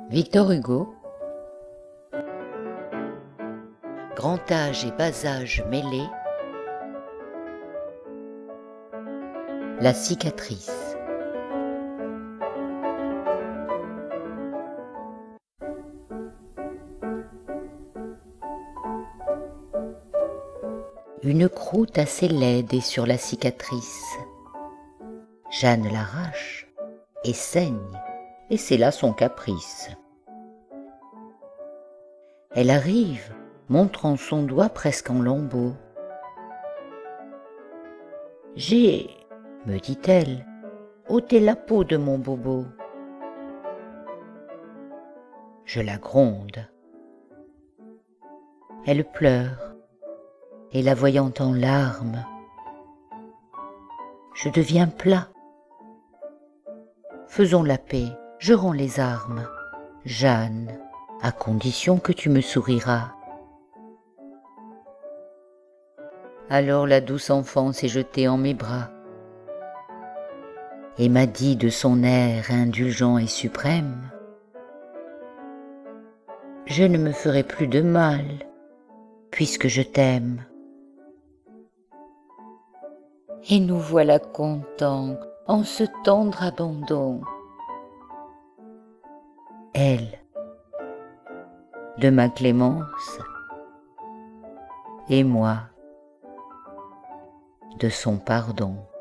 Victor Hugo. Grand âge et bas âge mêlés. La cicatrice. Une croûte assez laide est sur la cicatrice. Jeanne l'arrache et saigne, et c'est là son caprice. Elle arrive, montrant son doigt presque en lambeaux. « J'ai, me dit-elle, ôté la peau de mon bobo. » Je la gronde. Elle pleure, et la voyant en larmes, je deviens plat. Faisons la paix, je rends les armes, Jeanne, à condition que tu me souriras. Alors la douce enfant s'est jetée en mes bras et m'a dit de son air indulgent et suprême: « Je ne me ferai plus de mal, puisque je t'aime. » Et nous voilà contents en ce tendre abandon. Elle, de ma clémence, et moi, de son pardon.